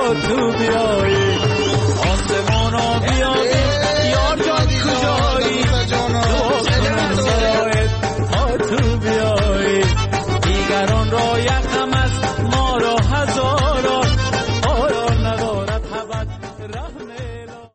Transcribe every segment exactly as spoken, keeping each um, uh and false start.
تو بیایی آسمانا بیایی یار جان کجایی دعا کنم برایت تا تو بیایی دیگران را یکم از ما را هزاران آیا ندارد حبت رحم الهی.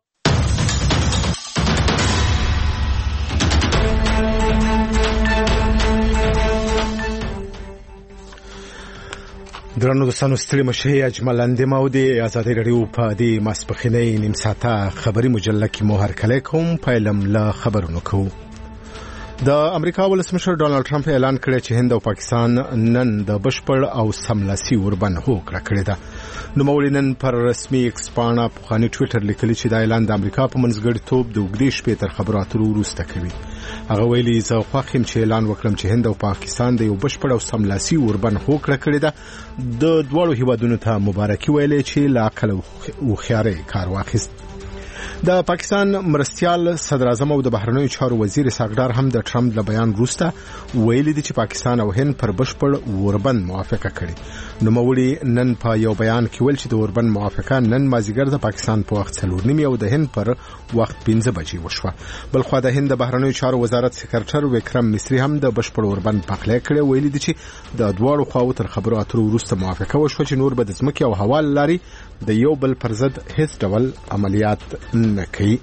درنو دوستانو ستړي مشه اجمل اندیمه او د ازادي رادیو په دې ماسپخینۍ نیم ساعته خبري مجله کې مو هرکلی کوم. پیلم له خبرونو کوو. د امریکا ولسمشر ډانلډ ټرمپ اعلان کړی چې هند او پاکستان نن د بشپړ او سملاسي اوربند هوکړه کړې ده. نوموړي نن پر رسمي ایکس پاڼه پخواني ټویټر لیکلي چې دا اعلان د امریکا په منځګړیتوب د اوږدې شپې تر خبرو اترو وروسته کوي. هغه ویلي زه خوښ یم چې اعلان وکړم چې هند او پاکستان د یو بشپړ او سملاسي اوربند هوکړه کړې ده. د دواړو هیوادونو ته مبارکي ویلې چې له عقل او هوښیارۍ کار واخیست. د پاکستان مرستیال صدر اعظم او د بهرنیو چارو وزیر ساګدار هم د ټرمپ له بیان وروسته ویلي دي چې پاکستان او هند پر بشپړ اوربند موافقه کړې. نوموړي نن په یو بیان کې ویل چې د اوربند موافقه نن مازیګر د پاکستان په وخت څلور نیمې او د هند پر وخت پنځه بجې وشوه. بلخوا د هند د بهرنیو چارو وزارت سکرټر وکرم مصری هم د بشپړ اوربند پخلی کړی. ویلي دي چې د دواړو خواو تر خبرو اترو وروسته موافقه وشوه چې نور به د ځمکې او هوا له لارې د یو بل پر ضد هیڅ ډول عملیات نه کوي.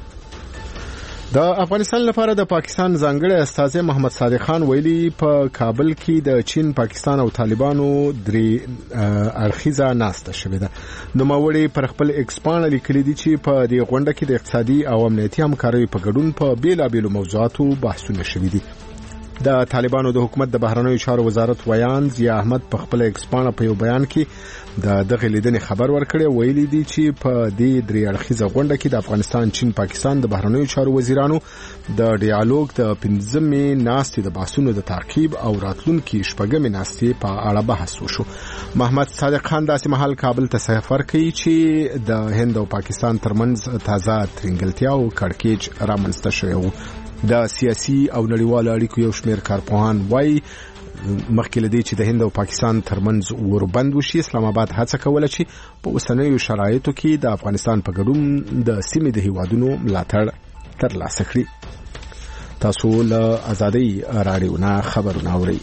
د افغانستان لپاره د پاکستان ځانګړی استازی محمد صادق خان ویلي په کابل کې د چین، پاکستان او طالبانو درې اړخیزه ناسته شوې ده. نوموړي پر خپل ایکس پاڼه لیکلي دي چې په دې غونډه کې د اقتصادي او امنیتي همکارۍ په ګډون په بیلابیلو موضوعاتو بحثونه شوي دي. د طالبانو د حکومت د بهرنیو چارو وزارت ویان ضیا احمد په خپل ایکس پاڼه په یو بیان کې د دغه لیدنې خبر ورکړی. ویلي دي چې په دې درې اړخیزه غونډه کې د افغانستان، چین، پاکستان د بهرنیو چارو وزیرانو د ډیالوګ د پنځمې ناستې د بحثونو د ترکیب او راتلونکي شپږمې ناستې په اړه بحث وشو. محمد صادق خان داسې مهال کابل ته سفر کوي چې د هند او پاکستان ترمنځ تازه ترنګلتیا او کړکېچ رامنځته شوی و. د سیاسي او نړیوالو اړیکو یو شمېر کارپوهان وایي مخکې له دې چې د هند او پاکستان ترمنځ اوربند وشي، اسلام آباد هڅه کوله چې په اوسنیو شرایطو کې د افغانستان په ګډون د سیمې د هیوادونو ملاتړ ترلاسه کړي. تاسو له ازادي رادیو نه خبرونه اورئ.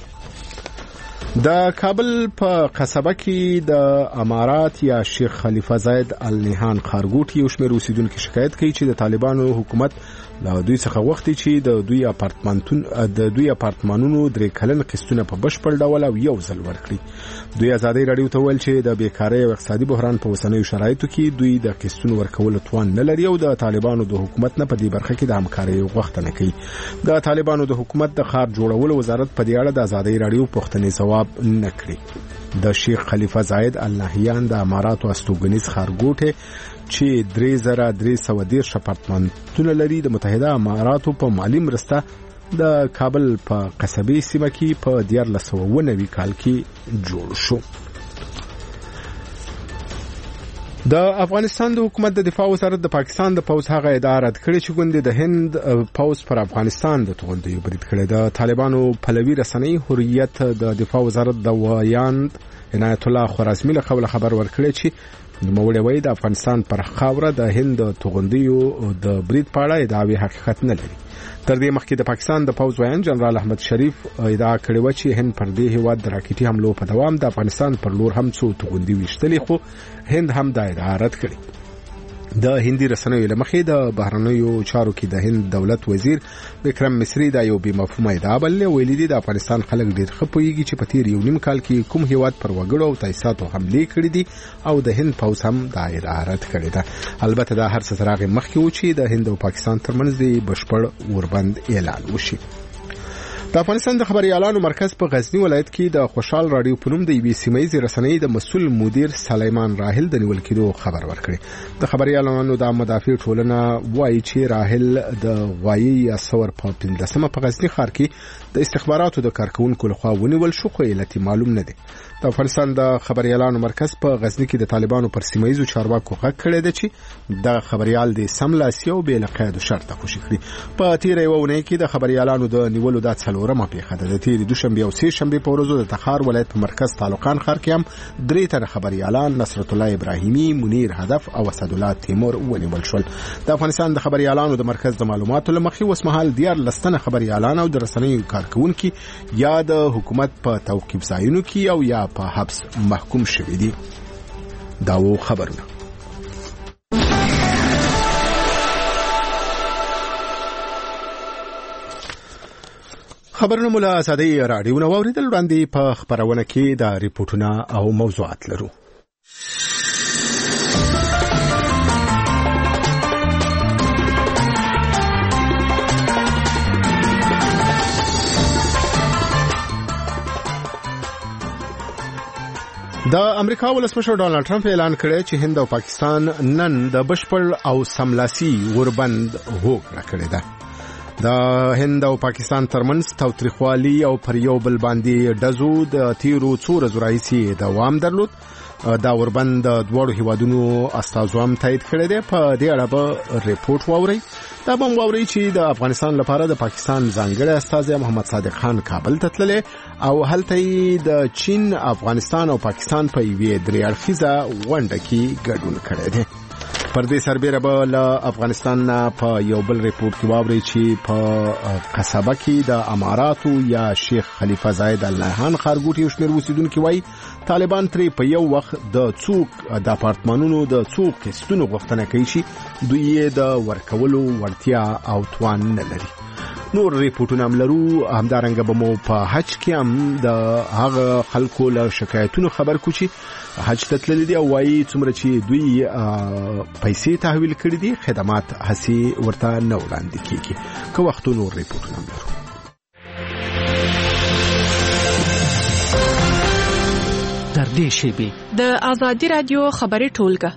د کابل په قصبه کې د امارات یا شیخ خلیفه زاید النهان خارګوټ یو شمېر اوسیدونکو شکایت کوي چې د طالبانو حکومت له دوی څخه وختي چې د دوی اپارتمانتون د دوی اپارتمانونو درې کلن قسطونه په بشپړ ډول او یو ځل ورکړي. دوی ازادي رادیو ته ویل چې د بیکارۍ او اقتصادي بحران په اوسنیو شرایطو کې دوی د قسطونو ورکولو توان نه لري او د طالبانو د حکومت نه په دې برخه کې د همکارۍ غوښتنه کوي. د طالبانو د حکومت د ښار جوړولو وزارت په دې اړه د ازادي رادیو پوښتنې ځواب نه کړی. د شیخ خلیفه زاید النهیان د اماراتو استوګنیز خارګوټه چې درې زره درې سوه دېرش اپارتمانونه لري د متحده اماراتو په مالي مرسته د کابل په قصبې سیمه کې په دیارلس سوه اوه نوي کال کې جوړ شو. د افغانستان د حکومت د دفاع وزارت د پاکستان د پوځ هغه ادعا رد کړې چې ګوندې د هند پوځ پر افغانستان د توغندیو برید کړی. د طالبانو پلوي رسنۍ حریت د دفاع وزارت د ویاند عنایت الله خوارزمي له قبل خبر ورکړی چې نوموړي وایي د افغانستان پر خاوره د هند د توغندیو د برید په اړه ادعاوې حقیقت نه لري. تر دې مخکې د پاکستان د پوځ ویاند جنرال احمد شریف ادعا کړې و چې هند پر دې هیواد د راکټي حملو په دوام د افغانستان پر لور هم څو توغندي ویشتلې، خو هند هم دا ادعا رد کړې. د هندي رسنیو له مخې د بهرنیو چارو کې د هند دولت وزیر وکرم مصری دا یو بې مفهومه ادعا بللې. ویلي دي د افغانستان خلک ډېر ښه پوهېږي چې په تېر یو نیم کال کې کوم هیواد پر وګړو او تاسیساتو حملې کړې دي او د هند پوځ هم دا ادعا رد کړې ده. البته دا هر څه تر هغې مخکې و چې د هند او پاکستان ترمنځ د بشپړ اوربند اعلان وشي. د افغانستان د خبريالانو مرکز په غزنی ولایت کې د خوشحال رادیو په نوم د یوې سیمایي رسنۍ د مسؤل مدیر سلیمان راحل د نیول کېدو خبر ورکړي. د خبريالانو د مدافع ټولنه وایي چې راحل د غوایي اسور په پنځلسمه په غزنی ښار کې د استخباراتو د کارکونکو لخوا ونیول شو، خو علت معلوم نه دی. د افغانستان د خبريالانو مرکز په غزنی کې د طالبانو پر سیمایي چارواکو غږ کړی دی چې د خبريال د سملاسي او بې لقید شرط خوشی کړی. په تیر یو ونې کې د خبريالانو د نیولو د څلورمه پیښه ده. د تیر دوشنبه او سه شنبه په ورځو د تخار ولایت په مرکز تعلقان ښار کې هم درې تر خبريالان نصرت الله ابراهیمی، منیر هدف او اسد الله تیمور ونیول شول. د افغانستان د خبريالانو د مرکز د معلوماتو لمخې وسمحال دیار لستنه خبريالان او د رسنیو کارکونکو یا د حکومت په توقيف ځایونو کې او یا په حبس محکوم شوی دي. دا و خبرونه. خبرونه مولا ازادي رادیو نو اوریدل وړاندې په خبرونه کې د ریپورتونه او موضوعات لرو. د امریکا ولسمشر ډانلډ ټرمپ اعلان کړی چې هند او پاکستان نن د بشپړ او سملاسي وربند هوکړه کړې ده. د هند او پاکستان ترمنځ تاوتریخوالي او پر یو بل باندې دزو د تیرو څو ورځو راهیسې دوام درلود. دا وربند د دوړو هیوادونو استازوام تایید کړی دی. په دې اړه به ریپورت واوري. دا به واوري چې د افغانستان لپاره د پاکستان ځانګړی استازی محمد صادق خان کابل ته تللی او هلته د چین، افغانستان او پاکستان په یوې درې اړخیزه غونډه کې ګډون کړی دی. پر دې سربېره به له افغانستان په یو بل ریپورت کې واوري چې په قصبه کې د اماراتو یا شیخ خلیفه زاید ال نهیان ښارګوټي یو شمېر اوسیدونکي وایي طالبان ترې په یو وخت د څوک د اپارتمانونو د څو قسطونو غوښتنه کوي چې دوی یې د ورکولو وړتیا او توان نه لري. نور ریپورتونه هم لرو. همدارنګه به مو په حج کې هم د هغه خلکو له شکایتونو خبر کو چې حج ته تللي دي او وایي څومره چې دوی پیسې تحویل کړي دي خدمات هسې ورته نه وړاندې کېږي. که وختو نور ریپورتونه هم لرو. در دې شیبې د آزادي رادیو خبري ټولګه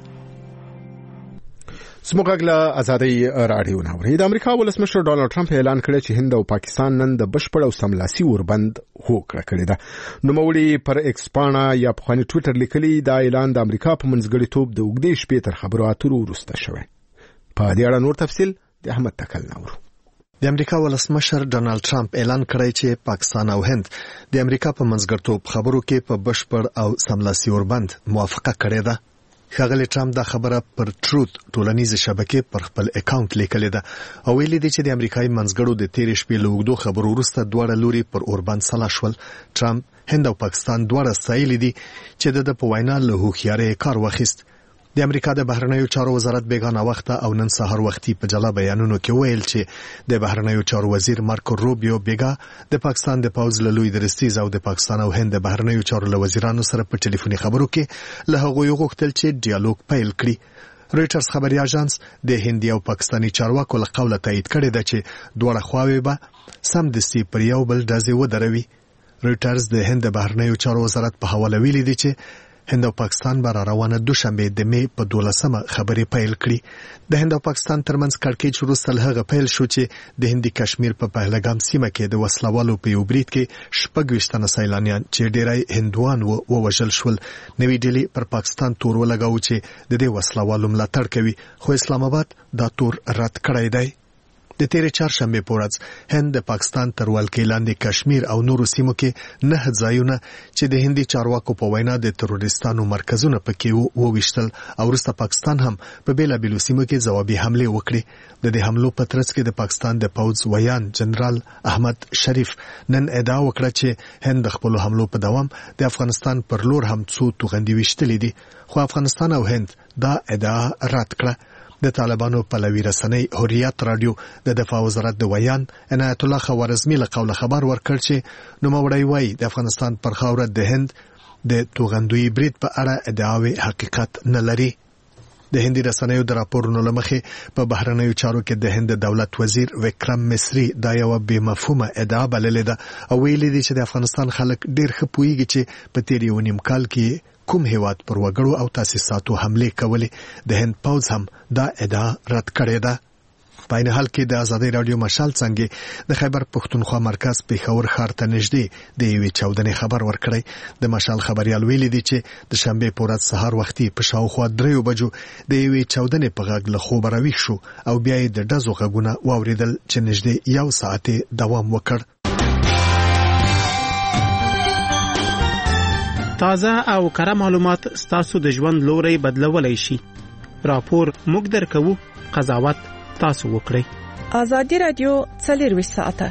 سموږه ازادي رادیو ناوړي. د امریکا ولسمشر ډانلډ ټرمپ اعلان کړی چې هند او پاکستان نن د بشپړ او سملاسي وربند هوکړه کړې ده. نو موري پر ایکس پاڼه یا په خاني ټوئیټر لیکلي دا اعلان د امریکا په منځګړیتوب د وګړي شپې تر خبرو اترو وروسته شوی. په دې اړه نور تفصیل د احمد تکل نورو. د امریکا ولسمشر ډانلډ ټرمپ اعلان کړی چې پاکستان او هند د امریکا په منځګړیتوب خبرو کې په بشپړ او سملاسي وربند موافقه کړې ده. ښاغلی ټرمپ دا خبره پر ټروت ټولنیزه شبکې پر خپل اکاونټ لیکلې ده او ویلي دی چې د امریکایي منځګړو د تیرې شپې له اوږدو خبرو وروسته دواړه لوري پر اوربند سلا شول. ټرمپ هند او پاکستان دواړه ستایلي دي چې د په وینا له هوښیارۍ کار واخیست. د امریکا د بهرنیو چارو وزارت بیگانه وخته او نن سهار وختي په جلا بیانونو کې ویل چې د بهرنیو چارو وزیر مارکو روبیو بیگا د پاکستان د پوز له لوی درستیز او د پاکستان او هند د بهرنیو چارو له وزیرانو سره په ټلیفوني خبرو کې له هغوی غوښتل چې ډیالوګ پیل کړي. رويټرز خبري اژانس د هندي او پاکستاني چارواکو له قوله تایید کړی دی چې دواړه خواوې به سمدستي پر یو بل ډزې ودروي. رويټرز د هند بهرنیو چارو وزارت په حواله ویلي دی چې هند او پاکستان به روانه دوشنبه د می په دولسمه خبرې پیل کړي. د هند او پاکستان ترمنځ کړکېچ وروسته هغه پیل شو چې د هندي کشمیر په پهلګام سیمه کې د وسلوالو په یو برید کې شپږ ویشتنه سیلانیان چې ډېری هندوان وو ووژل شول. نوی ډیلی پر پاکستان تور ولګاو چې د دې وسلوالو ملاتړ کوي، خو اسلام آباد دا تور رد کړی دی. د تیرې چهارشنبه په ورځ هند د پاکستان تر ولکې لاندې کشمیر او نورو سیمو کې نه ځایونه چې د هندي چارواکو په وینا د تروریستانو مرکزونه پکې وویشتل او وروسته پاکستان هم په بیلابیلو سیمو کې ځوابي حمله وکړي. د دې حملو په ترڅ کې د پاکستان د پوځ ویان جنرال احمد شریف نن ادعا وکړه چې هند د خپل حملو په دوام د افغانستان پر لور هم څو توغندي وشتلې دي، خو افغانستان او هند دا ادعا رد کړه. د طالبانو پلوي رسنۍ حریت رادیو د دفاع وزارت د ویان عنایت الله خوارزمي له قوله خبر ورکړ چې نوموړی وایي د افغانستان پر خاوره د هند د توغندوی برید په اړه ادعاوې حقیقت نه لري. د هندي رسنیو د راپورونو لمخې په بهرنیو چارو کې د هند دولت وزیر وکرم مصری دا یو بې مفهومه ادعا بللې ده او ویلي دي چې د افغانستان خلک ډېر ښه پوهیږي چې په تیر یو نیم کال کې کوم هیواد پر وګړو او تاسیساتو حمله کولې. د هند پوځ هم دا ادعا رد کړې ده. په عین حال کې د ازادي رادیو مشال څنګه د خیبر پښتونخوا مرکز پېښور ښار ته نږدې د یوې چاودنې خبر ورکړی. د مشال خبريال ویلي دی چې د شنبه په ورځ سهار وختي په شاوخوا دریو بجو د یوې چاودنې په غږ له خوبه راویښ شو او بیا یې د ډزو غږونه واوریدل چې نږدې یو ساعت دوام وکړ. تازه او کره معلومات ستاسو د ژوند لوري بدلولای شي. راپور موږ درکوو، قضاوت تاسو وکړئ. ازادي رادیو څلورویشت ساعته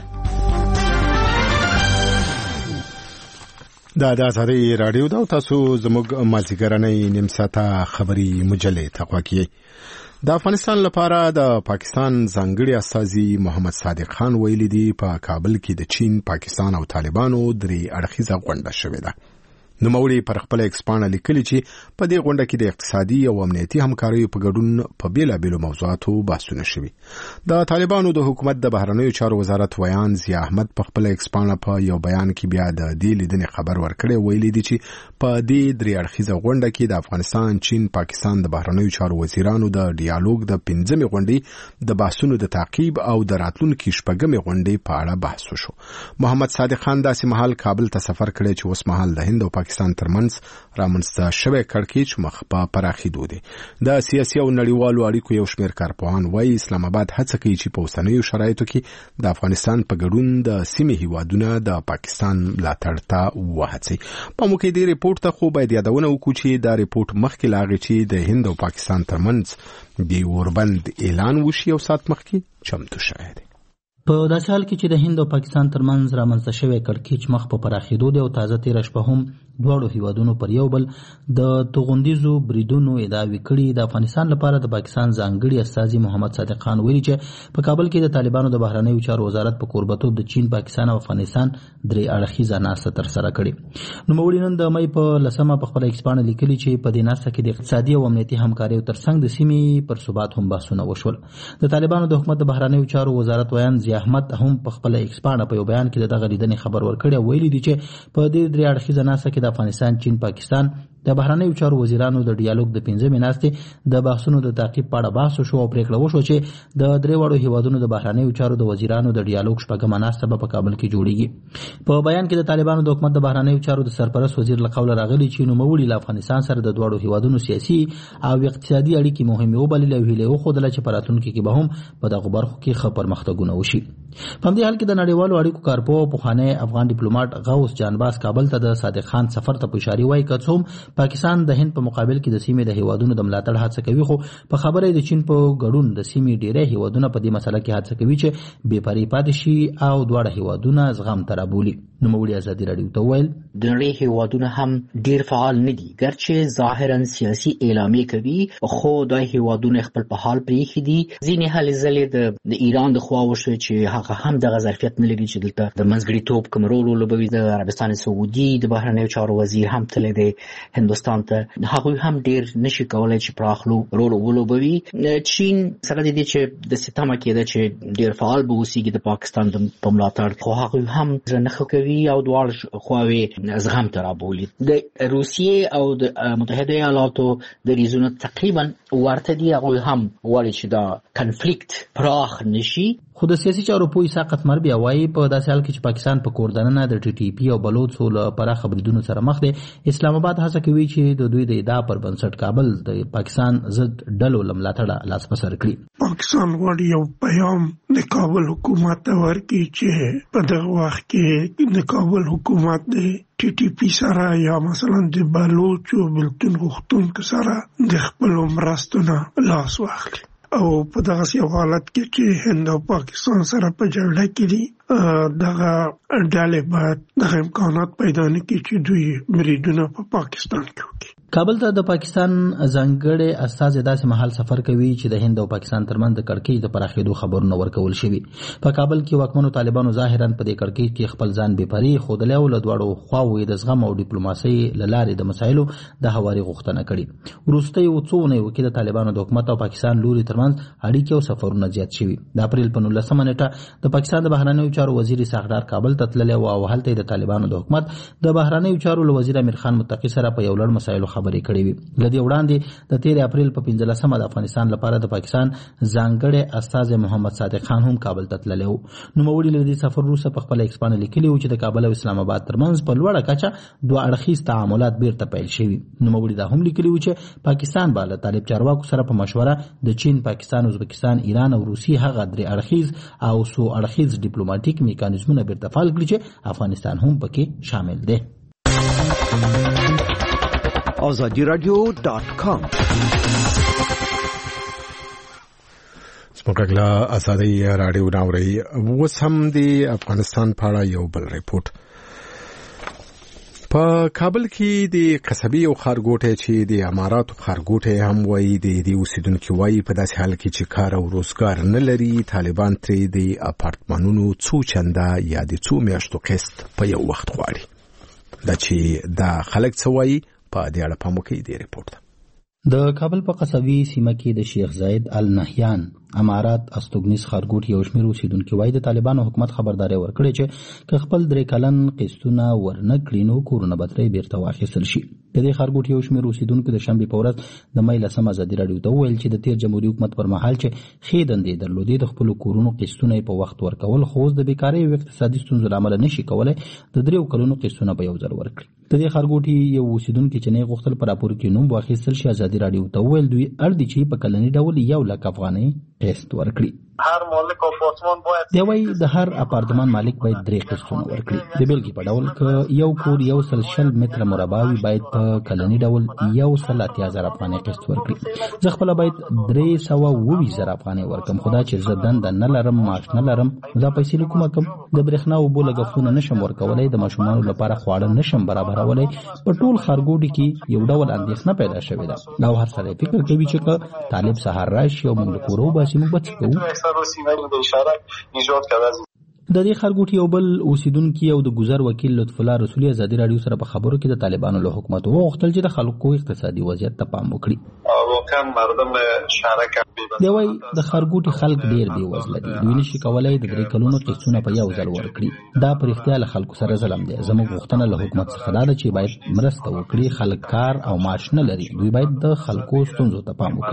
دا د ازادي رادیو دا تاسو زموږ مازیګرنۍ نیم ساعته خبري مجلې تقوا کی. د افغانستان لپاره د پاکستان ځانګړي استازي محمد صادق خان ویلي دی په کابل کې د چین، پاکستان او طالبانو درې اړخیزه غونډه شوې ده. نو موري پر خپل ایکسپانه لیکلي چې په دې غونډه کې د اقتصادي او امنیتي همکارۍ په ګډون په بیلابېلو موضوعاتو بحثونه شوي. د طالبانو د حکومت د بهرنیو چارو وزارت ویان ضیا احمد په خپل ایکسپانه په یو بیان کې بیا د دې لیدنې خبر ورکړی. ویلي دی چې په دې درې اړخیزه غونډه کې د افغانستان، چین، پاکستان د بهرنیو چارو وزیرانو د ډیالوګ د پنځمې غونډې د بحثونو د تعقیب او د راتلونکي شپږمې غونډې په اړه بحث وشو. محمد صادق خان داسې مهال کابل ته سفر کړی چې اوس مهال د هند او پاکستان ترمنځ رامنځته شوی کړکېچ مخ په پراخېدو دی. د سیاسي او نړیوالو اړیکو یو شمېر کارپوهان وایي اسلام آباد هڅه کوي چې په اوسنیو شرایطو کې د افغانستان په ګډون د سیمې هیوادونه د پاکستان ملاتړ ته وهڅوي. په موږ کې د ریپورت ته خو باید یادونه وکړو چې دا ریپورت مخکې لاغی چې د هند او پاکستان ترمنځ د اوربند اعلان وشي او سات مخکې چمتو شوی دی. په داسې حال کې چې د هند او پاکستان ترمنځ رامنځته شوی کړکېچ مخ په پراخېدو دی او تازه تېره شپه هم دواړو هیوادونو پر یو بل د توغندیزو بریدونو ادعاوې کړي. د افغانستان لپاره د پاکستان ځانګړي استازي محمد صادق خان ویلي چې په کابل کې د طالبانو د بهرنیو چارو وزارت په کوربتوب د چین، پاکستان او افغانستان درې اړخیزه ناسته ترسره کړې. نوموړي نن د مې په لسمه په خپله ایکسپانه لیکلي چې په دې ناسته کې د اقتصادي او امنیتي همکاریو ترڅنګ د سیمې پر ثبات هم بحثونه وشول. د طالبانو د حکومت د بهرنیو چارو وزارت ویان ضیا احمد هم په خپل ایکسپانه په یو بیان کې دغه لیدنې خبر ورکړی او ویلي دی چې په دې درې اړخیزه ناسته کې د افغانستان، چین، پاکستان د بهرنیو چارو وزیرانو د ډیالوګ د پنځمې ناستې د بحثونو د تعقیب په اړه بحث وشو او پریکړه وشوه چې د درې واړو هیوادونو د بهرنیو چارو د وزیرانو د ډیالوګ شپږمه ناسته به په کابل کې جوړیږي. په بیان کې د طالبانو د حکومت د بهرنیو چارو د سرپرست وزیر له قوله راغلي چې نوموړي له افغانستان سره د دواړو هیوادونو سیاسي او اقتصادي اړیکې مهمې وبللې او هیله وښودله چې په راتلونکي کې به هم په دغو برخو کې ښه پرمختګونه وشي. په همدې حال کې د نړیوالو اړیکو کارپوه پخوانی افغان ډیپلوماټ غوث جانباز کابل ته د صادق خان سفر ته په اشاره وایي که څه هم پاکستان د هند په مقابل کې د سیمې د هیوادونو د ملاتړ هڅه کوي، خو په خبره د چین په ګډون د سیمې ډیری هیوادونه په دې مسله کې هڅه کوي چې بې پرې پاتې شي او دواړه هیوادونه زغم ته رابولي. نوموړي ازادي رادیو ته وویل د نړۍ هیوادونه هم ډیر فعال نه دي، ګرچې ظاهرا سیاسي اعلامیې کوي خو د هیوادونو خپل په حال پرېښي دي. ځینې هلې ځلې د ایران د خوا وشوه چې هغه هم دغه ظرفیت نه لري چې دلته د منځګړیتوب کوم رول ولوبوي. د عربستان سعودي د بهرنیو چارو وزیر هم تللی دی هندوستان ته، هغوی هم ډیر نشي کولای چې پراخلو رول ولوبوي. چین سره د دې چې د ستمه کېده چې ډیر فعال به اوسېږي د پاکستان په ملاتړ، خو هغوی هم زړه نه ښه کوي او دواړه خواوې زغم ته رابولي. د روسیې او د متحده ایالاتو دریځونه تقریبا ورته دي، هغوی هم غواړي چې دا کنفلیکت پراخ نشي. خو د سیاسي چارو پوه ساقط مر بیا وایي په داسې حال کې چې پاکستان په کوردننه د ټي ټي پی او بلوچو له پراخه بریدونو سره مخ دی، اسلام آباد هڅه کوي چې د دوی د ادعا پر بنسټ کابل د پاکستان ضد ډلو له ملاتړه لاس په سر کړي. پاکستان غواړي یو پیغام د کابل حکومت ته ورکړي چې په دغه وخت کې د کابل حکومت د ټي ټي پی سره یا مثلا د بلوچو بلتون غوښتونکو سره د خپلو مرستو نه لاس واخلي او په دغه یو حالت کې چې هند او پاکستان سره په جګړه کې دي دغه ډلې باید دغه امکانات پیدا نه کړي چې دوی بریدونه په پاکستان کې وکړي. کابل ته د پاکستان ځانګړی استازی داسې مهال سفر کوي چې د هند او پاکستان ترمنځ د کړکېچ د پراخېدو خبرونه ورکول شوي. په کابل کې واکمنو طالبانو ظاهرا په دې کړکېچ کې خپل ځان بې پرې ښودلی او له دواړو خواوو د زغم او ډیپلوماسۍ له لارې د مسایلو د هواري غوښتنه کړې. وروستیو څو اونیو کې د طالبانو د حکومت او پاکستان لوري ترمنځ اړیکې او سفرونه زیات شوي. د اپریل په نولسمه نیټه د پاکستان د بهرنیو بهرنیو چارو وزیر ساغدار کابل ته تللی او هلته د طالبانو د حکومت د بهرنیو چارو له وزیر امیر خان متقی سره په یو لړ مسایلو خبرې کړې وي. لدې وړاندې د تیر اپریل په پنځلسمه د افغانستان لپاره د پاکستان ځانګړی استازی محمد صادق خان هم کابل ته تللی و. نوموړي له دې سفر وروسته په خپل ایکس باندې لیکلي و چې د کابل او اسلام آباد ترمنځ په لوړه کچه دوه اړخیز تعاملات بیرته پیل شوي. نوموړي دا هم لیکلي و چې پاکستان به له طالب چارواکو سره په مشوره د چین، پاکستان، ازبکستان، ایران او روسیې هغه درې اړخیز او څو اړخیز ډیپلوماټیک میکانیزمونه بیرته فعال کړي چې افغانستان هم پکې شامل دی. آزادی رادیو ډاټ کام سمګلا آزادی رادیو ناوړي اوس هم د افغانستان په اړه یو بل ریپورت. په کابل کې د قصبي او خارګوټه چې د اماراتو خارګوټه هم وایي د دې اوسیدونکو وایي په داسې حال کې چې کار او روزګار نه لري طالبان ترې د اپارتمانونو څو چنده یا د څو میاشتو قسط په یو وخت غواړي. دا چې دا خلک څه وایي په دې اړه پام وکړئ د ریپورت. د کابل په قصبي سیمه کې د شیخ زاید النهیان امارات استوګنیز خارګوټ یو شمېر اوسیدونکو وایي د طالبانو حکومت خبرداري ورکړې چې که خپل درې کلن قسطونه ورنه کړي نو کورونه به ترې بیرته واخیستل شي. د دې خارګوټ یو شمېر اوسیدونکو د شنبې په ورځ د مې لسمه ازادي راډیو ته وویل چې د تیر جمهوریت حکومت پر مهال چې ښې دندې درلودې د خپلو کورونو قسطونه په وخت ورکول، خو اوس د بیکارۍ او اقتصادي ستونزو له امله نشي کولی د دریو کلونو قسطونه په یو ځل ورکړي. د دې خارګوټ یو اوسیدونکي چې نه غوښتل په راپور کې نوم واخیستل شي ازادي راډیو ته وویل دوی اړ دي چې په کلني ډول یو لک افغانۍ قسط ورکړي. هر مالک اپارتمان باید دی وایي د هر اپارتمان مالک باید درې قسطونه ورکړي. د بیلګې په ډول که یو کور یو سل شل متره مربع وي باید په کلني ډول یو سل اتیا زره افغانۍ قسط ورکړي. زه خپله باید درې سوه اووه زره افغانۍ ورکړم، خو دا چې زه دنده نه لرم، معاش نه لرم، دا پیسې له کومه کم؟ د برېښنا او اوبو لګښتونه نشم ورکولی، د ماشومانو لپاره خواړه نشم برابرولی. په ټول ښارګوټي کې یو ډول اندېښنه پیدا شوې ده او هر سړی فکر کوي چې که طالب سهار راشي او موږ له کوره وباسي موږ به څه کوو. د دې خارګوټي یو بل اوسیدونکي او د ګذر وکیل لطف الله رسولي ازادي راډیو سره په خبرو کې د طالبانو له حکومت وغوښتل چې د خلکو اقتصادي وضعیت ته پام وکړي. دی وایي د خارګوټي خلک ډېر بېوزله دي، دوی نشي کولی د درې کلونو قسطونه په یو ځل ورکړي. دا په رښتیا له خلکو سره ظلم دی. زموږ غوښتنه له حکومت څخه دا ده چې باید مرسته وکړي. خلک کار او معاش نه لري، دوی باید د خلکو ستونزو ته پام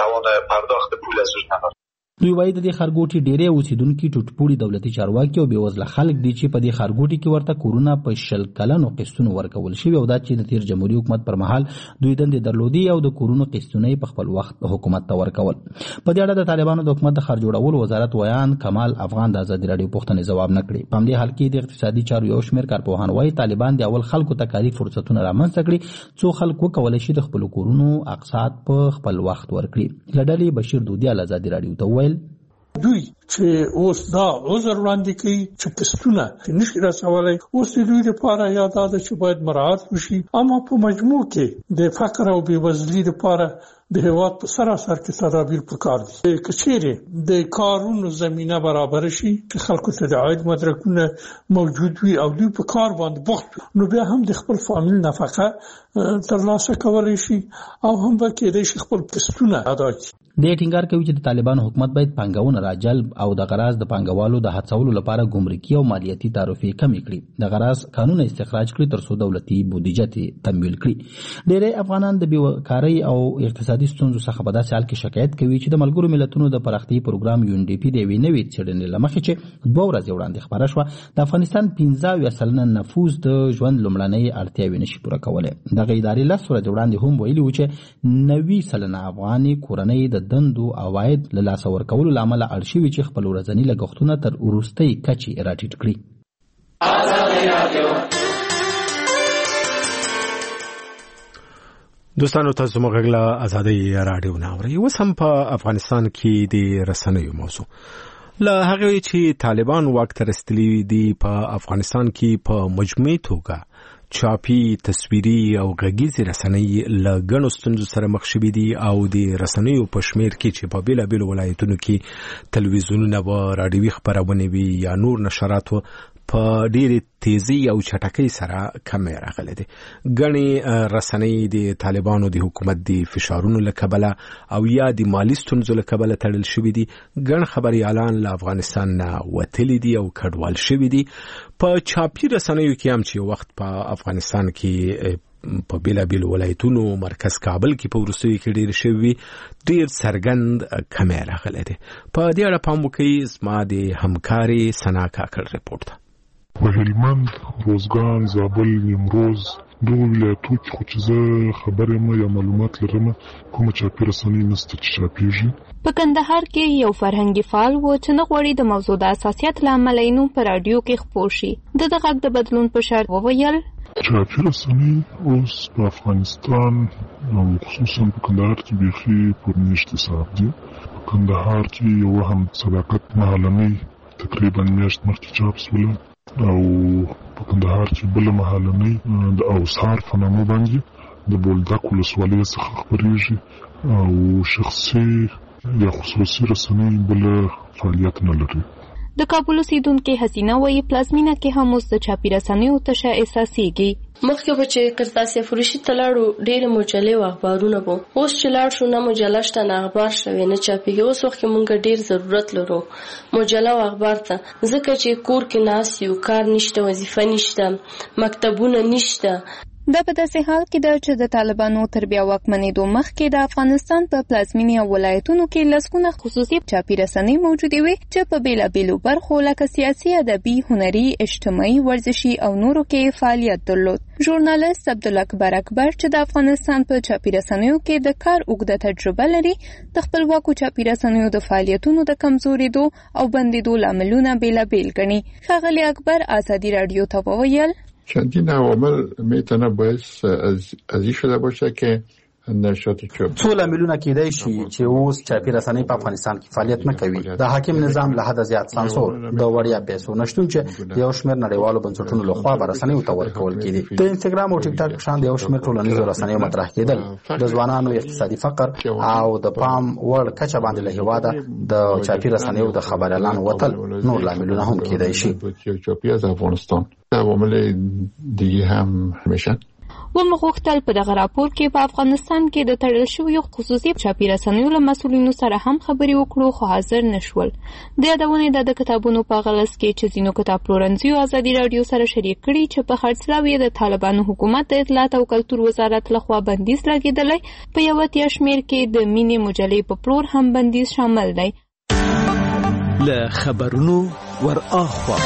وکړي. دوی وایي د دې خارګوټي ډېری اوسیدونکي ټوټپوړي دولتي چارواکي او بېوزله خلک دي چې په دې خارګوټي کې ورته کورونه په شل کلنو قسطونو ورکول شوي او دا چې د تیر جمهوري حکومت پر مهال دوی دندې درلودې او د کورونو قسطونه په خپل وخت حکومت ته ورکول. په دې اړه د طالبانو د حکومت د ښار جوړولو وزارت ویان کمال افغان د ازادي راډیو پوښتنې ځواب نه کړي. په همدې حال کې د اقتصادي چارو یو شمېر کارپوهان وایي طالبان د اول خلکو ته کاري فرصتونه رامنځته کړي څو خلک وکولی شي د خپلو کورونو اقساط په خپل وخت ورکړي. له ډلې بشیر دودیال ازادي راډیو ته وویل دوی چې اوس دا عذر وړاندې کوي چې قسطونه نشي رسولی، اوس د دوی لپاره یا دا ده چې باید مراعات وشي. اما په مجموع کې د فقر او بېوزلي لپاره د هېواد په سراسر کې تدابیر پکار دي. که چیرې د کارونو زمینه برابر شي چې خلکو ته د عاید مدرکونه موجود وي او دوی په کار باندې بوخت وي، نو بیا هم د خپل فامیل نفقه ترلاسه کولی شي او هم به کېدای شي خپل قسطونه ادا کړي. د ټینګار کوي چې د طالبانو حکومت باید پانګونه راجلب او د غراض د پانګوالو د هڅولو لپاره ګمرکي او مالیاتي تعرفې کمې کړي، د غراض قانون استخراج کړي ترڅو دولتي بودیجه تمویل کړي. ډېری افغانان د بیکارۍ او اقتصادي ستونزو څخه په داسې حال کې شکایت کوي چې د ملګرو ملتونو د پراختیایي پروګرام یو ان ډي پي د یوې نوې څېړنې له مخې چې دوه ورځې وړاندې خپره شوه د افغانستان پنځه اویا سلنه نفوس د ژوند لومړنۍ اړتیاوې نشي پوره کولی. دغه ادارې لس ورځې وړاندې هم ویلي وو چې نوي سلنه افغاني کورنۍ د دندو عواید له لاسه ورکولو له امله اړ شوي چې خپل ورځني لګښتونه تر وروستۍ کچې راټیټ کړي. دوستانو تاسو موږ غږ ازادي راډیو ناوړي. اوس هم په افغانستان کې د رسنیو موضوع له هغه چې طالبان واک ته رسېدلي دي په افغانستان کې په مجموعي توګه چاپی، تصویري او غږیزي رسنۍ له ګڼو ستونزو سره مخ شوي دي او د رسنیو په شمېر کې چې په بېلابېلو ولایتونو کې تلویزیونونه و، راډیوي خپرونې وي یا نور نشرات و، په ډېرې تیزی او چټکۍ سره کمې راغلې دي. ګڼې رسنۍ د طالبانو د حکومت د فشارونو له کبله او یا د مالي ستونزو له کبله تړل شوي دي. ګڼ خبریالان له افغانستان نه وتلي دي او کډوال شوي دي. په چاپي رسنیو کې هم چې وخت په افغانستان کې په بیلابیلو ولایتونو مرکز کابل کې په وروستیو کې ډېر شوي ډېر څرګند کمې راغلی دی. په دې اړه پام وکړئ. زما د همکارې ثنا کاکړ رپورټ ده. په هلمند، روزګان، زابل، نیمروز دغو ولایتو کې خو چې زه خبر یم یا معلومات لرم کومه چاپي رسنۍ نشته چې چاپېږي. په کندهار کې یو فرهنګي فعال و چې نه غواړي د موضوع د حساسیت له امله یې نوم په راډیو کې خپور شي. د د غږ د بدلون په شرط وویل چاپي رسنۍ اوس په افغانستان او خصوصا په کندهار کې بیخي پرنیشت حساب دي. په کندهار کې یو هم صداقت مهالنۍ تقریبا میاشت مخکې چاپ شوله او په کندهار کې بله مهالنۍ د اوسهار په نامه باندې د بولدک ولسوالۍ څخه خپرېږي او شخصي یا خصوصي رسنۍ بله فعالیت نه لري. د کابل اوسیدونکې حسینه وایي پلازمینه کې هم اوس د چاپي رسنیو تشه احساسېږي. مخکې به چې قرطاسي فروشي ته لاړو ډېرې مجلې او اخبارونه به اوس چې لاړ شو نه مجله شته نه اخبار شوی نه چاپېږي. اوس وخت کې مونږ ډېر ضرورت لرو مجله او اخبار ته، ځکه چې کور کې ناست یو، کار نشته، وظیفه نشته، مکتبونه نشته. دا په داسې حال کې ده چې د طالبانو تر بیا واکمنېدو مخکې د افغانستان په پلازمینې او ولایتونو کې لسګونه خصوصي چاپي رسنۍ موجودې وې چې په بېلابېلو برخو لکه سیاسي، ادبي، هنري، اجتماعي، ورزشي او نورو کې فعالیت درلود. ژورنالیست عبدالاکبر اکبر چې د افغانستان په چاپي رسنیو کې د کار اوږده تجربه لري، د خپلواکو چاپي رسنیو د فعالیتونو د کمزورېدو او بندېدو لاملونه بېلابېل ګڼي. ښاغلي اکبر ازادي راډیو ته وویل چندین عوامل میتونه باعث از ازی شده باشه که نشاط چوب څو لاملونه کېدای شي چې اوس چاپي رسنۍ په افغانستان کې فعالیت نه کوي. د حاکم نظام له حده زیات سانسور، د وړیا پیسو نشتون چې د یو شمېر نړیوالو بنسټونو لخوا به رسنیو ته ورکول کېدي. د انستګرام او ټیک ټاک په شان د یو شمېر ټولنیزو رسنیو مطرح کېدل، د ځوانانو اقتصادي فقر او د پام وړ کچه باندې له هېواده د چاپي رسنیو د خبریالانو وتل نور لاملونه هم کېدای شي. چاپي از افغانستان عوامل دیگه هم میشن. ومو غوښتل په دغه راپور کې په افغانستان کې د تړل شویو خصوصي چاپي رسنیو له مسؤلینو سره هم خبرې وکړو خو حاضر نشول. د یادونې د کتابونو په غلس کې چې ځینو کتاب پلورنځیو ازادي راډیو سره شریک کړي چې په خرڅلاو یې د طالبانو حکومت د اطلاعات او کلتور وزارت لخوا بندیز لګېدلی. په یو اتیا شمېر کې د مینې مجلې په پلور هم بندیز شامل دی. له خبرونو ور اخوا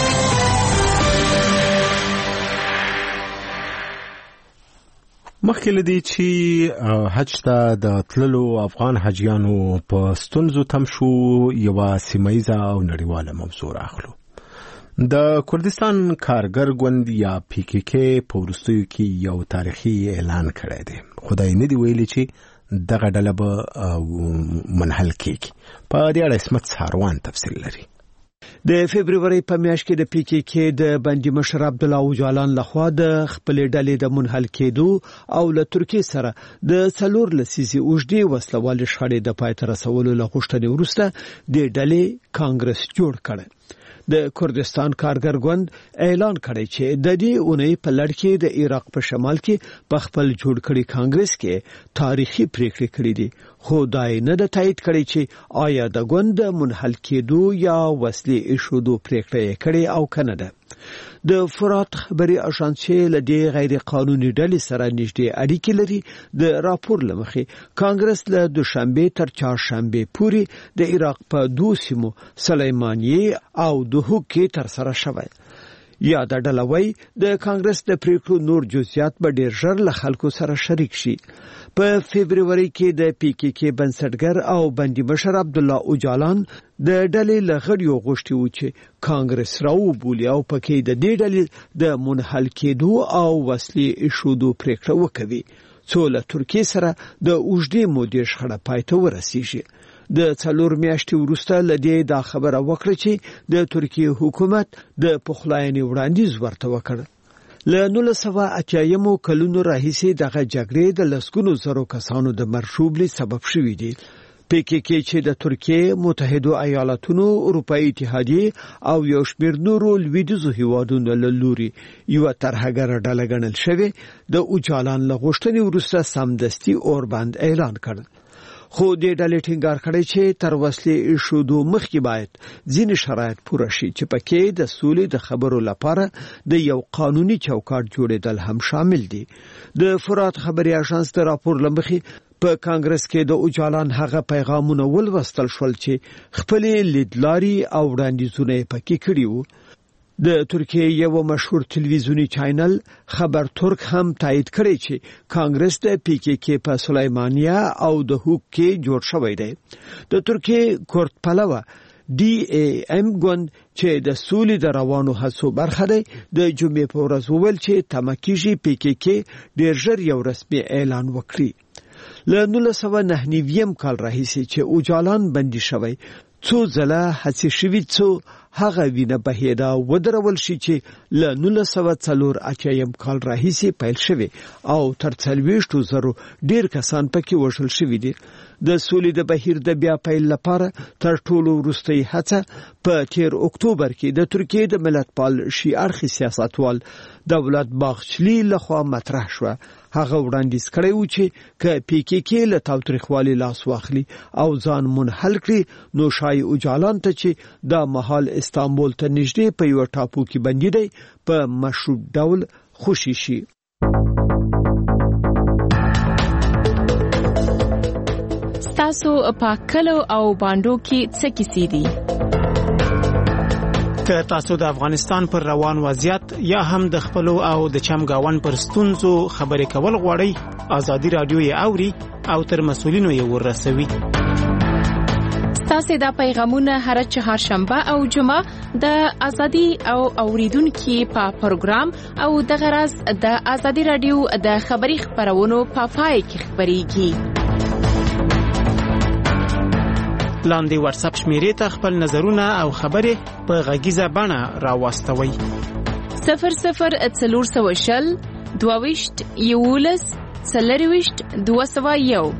مخکې له دې چې حج ته د تللو افغان حاجیانو په ستونزو تم شو، یوه سیمه ییزه او نړیواله موضوع راخلو. د کردستان کارګر ګوند یا پی کې کې په وروستیو کې یو تاریخي اعلان کړی دی. خدای نه دی ویلي چې دغه ډله به منحل کېږي. په دې اړه عصمت ساروان تفصیل لري. د فبرवरी په میاشت کې د پی کې کې د بندي مشر عبد الله اوجالان لخوا د خپل ډلې د منحل کېدو او له ترکیه سره د څلور لسیزې اوږدې وسلوال شخړې د پای ته رسولو له غوښتنې وروسته د ډلې کانګرس جوړ کړ. د کردستان کارګر ګوند اعلان کړی چې د دې اونۍ په لړ کې د عراق په شمال کې په خپل جوړ کړي کانګرس کې تاریخي پریکړې کړې دي، خو دا نه د تایید کړی چې آیا د ګوند منحل کېدو یا وسلې ایښودو پریکړه یې کړې او کنه ده. د فرات خبري اژانسي له دې غیر قانوني ډلې سره نږدې اړیکې لري. د راپور لمخې کانګرس له دوشنبه تر چهارشنبه پورې د عراق په دوه سیمو سلیمانیه او دوحه کې تر سره شوی. یا د ډلوي د کانګرس د پریکړو نور جزئیات به ډیر ژر له خلکو سره شریک شي. په فبرवरी کې د پی کې کې بنسټګر او بندي مشر عبد الله اوجالان د ډلې لغړیو غوښتي و چې کانګرس راو بولی او پکې د دې ډلې د منحل کېدو او وسلې ایښودو پریکړه وکړي، څو له ترکیه سره د اوږدې مودې شخړه پای ته ورسیږي. د څلور میاشتې وروسته لدې دا خبره وکړه چې د ترکیه حکومت د پخلاینې وړاندیز ورته وکړ. له نولس سوه اتیایمو کلونو راهیسې دغه جګړې د لسګونو زرو کسانو د مرګ ژوبلې سبب شوې دي. پی کې کې چې د ترکیه، متحده ایالاتونو، اروپאי اتحادیه او یو شمېر نورو لویدیځو هیوادونو له لوري یو ترهګره ډله ګڼل شوې د اوجالان له غوښتنې وروسته سمدستي اوربند اعلان کړ. خو د ډلې ټینګار کړی چې تر وسلې ایښودو مخکې باید ځینې شرایط پوره شي چې پکې د سولې د خبرو لپاره د یو قانوني چوکاټ جوړېدل هم شامل دي. د فرات خبري اژانس د راپور لمخې په کانګرس کې د اوجالان هغه پیغامونه ولوستل شول چې خپل لیدلاري او وړاندیزونه پکې کړي وو. د ترکیه یو مشهور تلویزیونی چینل خبر ترک هم تایید کړی چې کانګرس د پی کې کې په سلیمانیا او د هوک کې جوړ شوی دی. د ترکیه کورت پلوه ډي اي ام ګوند چې د سولې د روانو هڅو برخه دی د جمعې په ورځ وویل چې تمکیږي پی کې کې ډیر ژر یو رسمي اعلان وکړي. له نولس سوه نهه نوي کال راهیسې چې اوجالان بندي شوی څو ځله هڅې شوي څو هغه وینه بهیدا ودرول شي چې له نولس سوه څلور اتیا کال راهیسې پیل شوی او تر څلوېښتو زرو ډیر کسان پکې وژل شوي دي. د سولې د بهیر د بیا پیل لپاره تر ټولو وروستۍ هڅه په تیر اکتوبر کې د ترکیه د ملتپال شي اړخي سیاستوال دولت باغچلی لخوا مطرح شوه. هغه وړاندیز کړی و چې ک پی کې کې له تاوتریخوالي لاس واخلي او ځان منحل کړي نو شای اوجالان ته چې د محل استانبول ته نږدې په یو ټاپو کې بندي دی په مشروط ډول خوشي شي. تاسو په کلو او باندو کې څه کیسې دي؟ که تاسو د افغانستان پر روان وضعیت یا هم د خپلو او د چمګاون پر ستونزو خبرې کول غواړئ، ازادي رادیو یې اوري او تر مسؤلینو یې ورسوي. تاسو دا پیغامونه هر چهارشنبه او جمعه د ازادي او اوریدونکو په پروګرام او د غرض د ازادي رادیو د خبري خبرونو په پای کې خبريږي. لاندې واتس اپ شمیرې ته خپل نظرونه او خبرې په غږیزه بڼه راوستوي. صفر صفر څلور سوه شل دوه ویشت یولس څلور ویشت دوه سوه یو.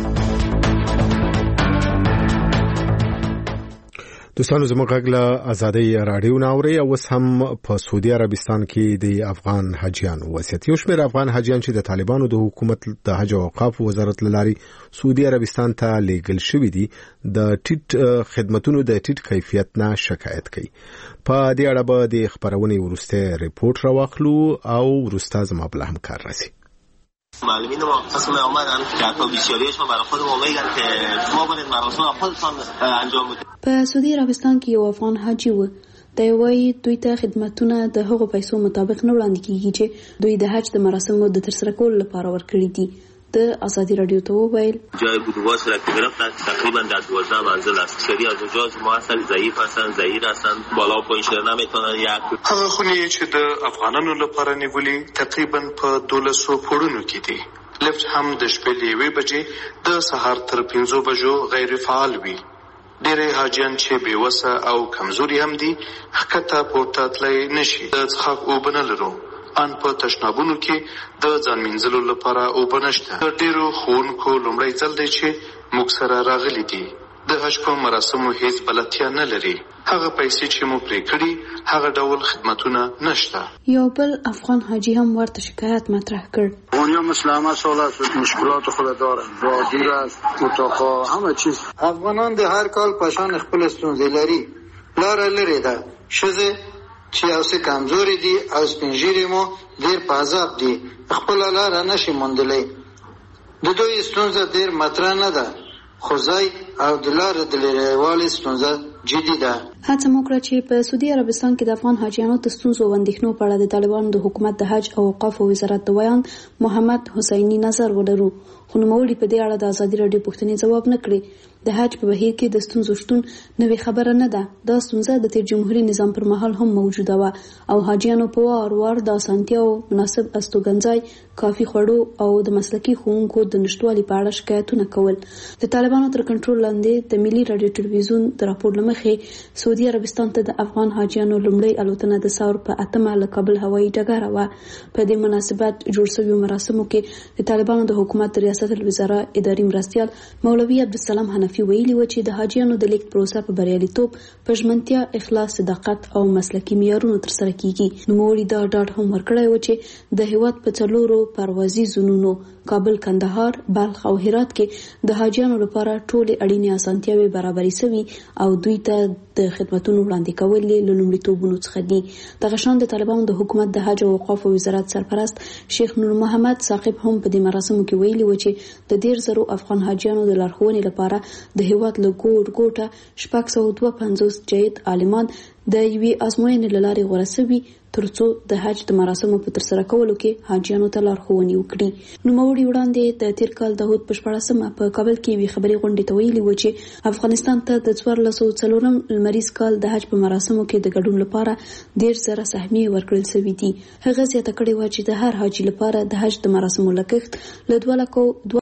دوستانو زموږ غږ له ازادي رادیو ناوري او اوس هم په سعودي عربستان کې د افغان حاجیانو وضعیت. یو شمېر افغان حاجیان چې د طالبانو د حکومت د حج او اوقاف وزارت لاري سعودي عربستان ته لیږل شوی دي د ټیټ خدماتونو د ټیټ کیفیت نه شکایت کوي. په دې اړه به د خبرونې ورسته ریپورت راوخلو او ورسته زما بل همکار راځي. معلمین مختصم آمدن که حتی بیشتریشون برای خودمون میگن که شما باید مراسم خودتان انجام بدید. په سعودي عربستان کې یو افغان حاجی و. د یوې دوی ته خدماتونه د هغو پیسو مطابق نه وړاندې کیږي چې دوی د حج د مراسمو د ترسره کولو لپاره ورکړي دي. د ازادي رادیو ته وویل جای بودواش را که گرفتن تقریبا در دوازده منزل است. شری از اونجا ما اصلا ضعیف هستن، ضعیف هستن، بالا و پایین شدن نمیتونن. یک هغه خونې چې د افغانانو لپاره نیولې تقریبا په دولسو پوړونو کې دي. لفټ هم د شپې له یوې بجې د سهار تر پنځو بجو غیر فعال وي. ډېری حاجیان چې بېوسه او کمزوري هم دي ښکته پورته تللی نشي. د څښاک اوبه نه لرو. ان په تشنابونو کې د ځان مینځلو لپاره اوبه نشته. د ډېرو ښوونکو لومړی ځل دی چې موږ سره راغلي دي. د حج په مراسمو هیڅ بلدتیا نه لري. هغه پیسې چې مو پرې کړي هغه ډول خدمتونه نشته. یو بل افغان حاجی هم ورته شکایت مطرح کړ. اونیا مسلمان سال است، مشکلات خود داره، دور است، اتاقا همه چیز. افغانان د هر کال پشان خپل ستونزې لري. لاره لري ده. شزه چې اوسه کمزوري دي او سپینجيري مو ډیر په عذاب دي. خپل لاره نشي موندلې. د دوی ستونزه ډیر مطرح نه ده. خو ځای او د لارې د لرېوالي ستونزه جدي ده. هڅه مو کړه چې په سعودي عربستان کې د افغان حاجیانو د ستونزو او اندېښنو په اړه د طالبانو د حکومت د حج او اوقاف وزارت د ویان محمد حسیني نظر ولرو. خو نوموړي په دې اړه د ازادي رادیو پوښتنې ځواب نه کړی. د حج په بهیر کې د ستونزو شتون نوې خبره نه ده. دا ستونزه د تیر جمهوریت نظام پر مهال هم موجوده وه او حاجیانو په وار وار د اسانتیاو مناسب استوګنځای، کافي خوړو او د مسلکي ښوونکو د نشټوالي په اړه شکایتونه کول. د طالبانو تر کنټرول لاندې د ملي رادیو ټلویزیون د راپور له مخې سعودي عربستان ته د افغان حاجیانو لومړی الوتنه د ساور په اتمه له کابل هوایي ډګره وه. په دې مناسبت جوړ شویو مراسمو کې د طالبانو د حکومت ریاست الوزرا اداري مرستیال مولوي عبدالسلام حنفي نافي ویلي و چې د حاجیانو د لیک پروسه په بریالیتوب په ژمنتیا، اخلاص، صداقت او مسلکي معیارونو ترسره کیږي. نوموړي دا ډاډ هم ورکړی و چې د هیواد په څلورو پروازي زونونو کابل، کندهار، بلخ او هرات کې د حاجیانو لپاره ټولې اړینې اسانتیاوې برابرې شوي او دوی ته د خدماتونو وړاندې کول له لومړیتوبونو څخه دي. دغه شان د طالبانو د حکومت د حج او اوقاف وزارت سرپرست شیخ نور محمد ثاقب هم په دې مراسمو کې ویلي و چې د ډیر زرو افغان حاجیانو د لارښوونې لپاره د هیواد له ګوټ ګوټه شپږ سوه دوه پنځوس جید عالمان د یوې ازموینې له لارې غوره شوي ترڅو د حج د مراسمو په ترسره کولو کې حاجیانو ته لارښوونې وکړي. نوموړي وړاندې د تیر کال د هود په شپاړسمه په کابل کې یوې خبري غونډې ته ویلي و چې افغانستان ته د څوارلس سوه څلورم لمریز کال د حج په مراسمو کې د ګډون لپاره ډیر زره سهمیې ورکړل شوي دي. هغه زیاته کړې وه چې د هر حاجي لپاره د حج د مراسمو لګښت له دوه لکو